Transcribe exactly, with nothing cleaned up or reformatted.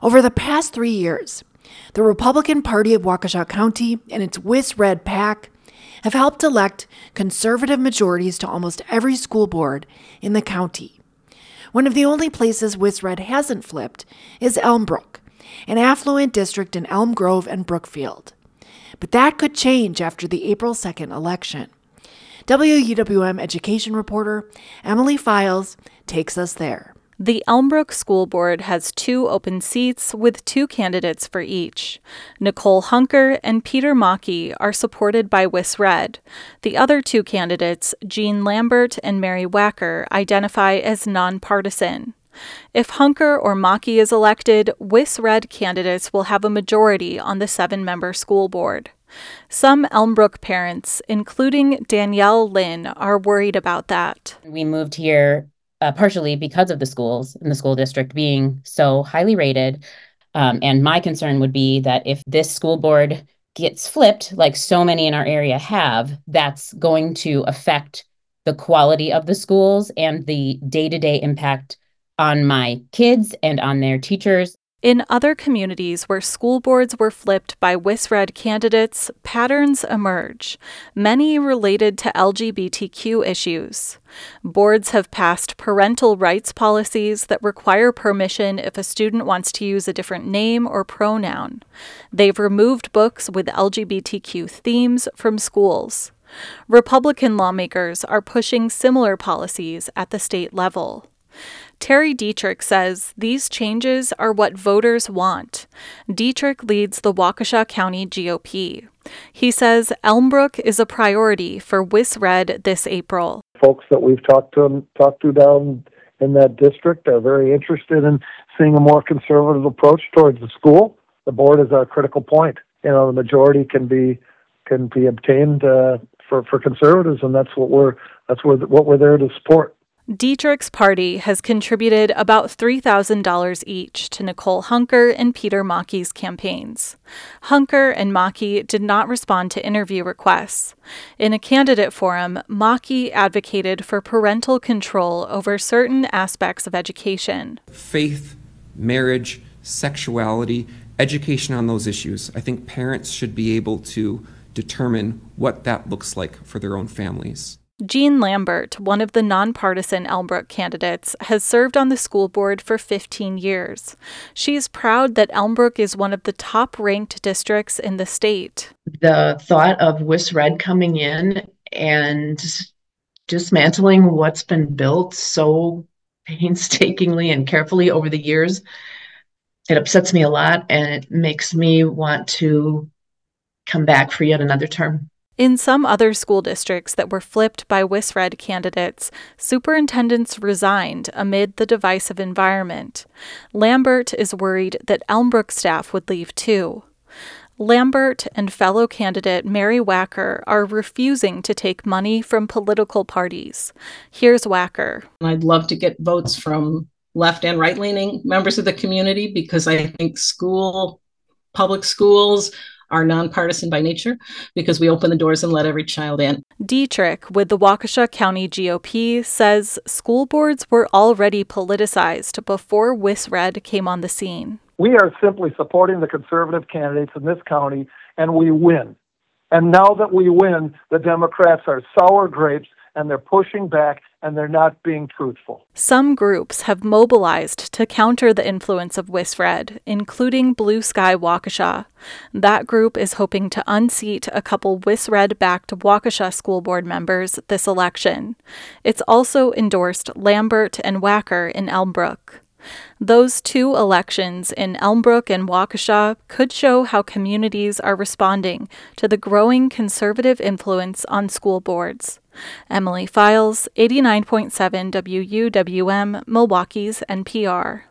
Over the past three years, the Republican Party of Waukesha County and its WisRed PAC have helped elect conservative majorities to almost every school board in the county. One of the only places WisRed hasn't flipped is Elmbrook, an affluent district in Elm Grove and Brookfield. But that could change after the April second election. W U W M education reporter Emily Files takes us there. The Elmbrook School Board has two open seats with two candidates for each. Nicole Hunker and Peter Mackey are supported by WisRed. The other two candidates, Jean Lambert and Mary Wacker, identify as nonpartisan. If Hunker or Mackey is elected, WisRed candidates will have a majority on the seven-member school board. Some Elmbrook parents, including Danielle Lynn, are worried about that. We moved here Uh, partially because of the schools and the school district being so highly rated. Um, and my concern would be that if this school board gets flipped, like so many in our area have, that's going to affect the quality of the schools and the day-to-day impact on my kids and on their teachers. In other communities where school boards were flipped by WisRed candidates, patterns emerge, many related to L G B T Q issues. Boards have passed parental rights policies that require permission if a student wants to use a different name or pronoun. They've removed books with L G B T Q themes from schools. Republican lawmakers are pushing similar policies at the state level. Terry Dietrich says these changes are what voters want. Dietrich leads the Waukesha County G O P. He says Elmbrook is a priority for WisRed this April. Folks that we've talked to talked to down in that district are very interested in seeing a more conservative approach towards the school. The board is our critical point. You know, the majority can be can be obtained uh, for for conservatives, and that's what we're that's what what we're there to support. Dietrich's party has contributed about three thousand dollars each to Nicole Hunker and Peter Mackey's campaigns. Hunker and Mackey did not respond to interview requests. In a candidate forum, Mackey advocated for parental control over certain aspects of education. Faith, marriage, sexuality, education on those issues. I think parents should be able to determine what that looks like for their own families. Jean Lambert, one of the nonpartisan Elmbrook candidates, has served on the school board for fifteen years. She's proud that Elmbrook is one of the top-ranked districts in the state. The thought of WisRed coming in and dismantling what's been built so painstakingly and carefully over the years, it upsets me a lot, and it makes me want to come back for yet another term. In some other school districts that were flipped by WisRed candidates, superintendents resigned amid the divisive environment. Lambert is worried that Elmbrook staff would leave too. Lambert and fellow candidate Mary Wacker are refusing to take money from political parties. Here's Wacker. I'd love to get votes from left and right-leaning members of the community because I think school, public schools, are nonpartisan by nature because we open the doors and let every child in. Dietrich with the Waukesha County G O P says school boards were already politicized before WisRed came on the scene. We are simply supporting the conservative candidates in this county, and we win. And now that we win, the Democrats are sour grapes, and they're pushing back, and they're not being truthful. Some groups have mobilized to counter the influence of WisRed, including Blue Sky Waukesha. That group is hoping to unseat a couple WisRed-backed Waukesha school board members this election. It's also endorsed Lambert and Wacker in Elmbrook. Those two elections in Elmbrook and Waukesha could show how communities are responding to the growing conservative influence on school boards. Emily Files, eighty-nine point seven W U W M, Milwaukee's N P R.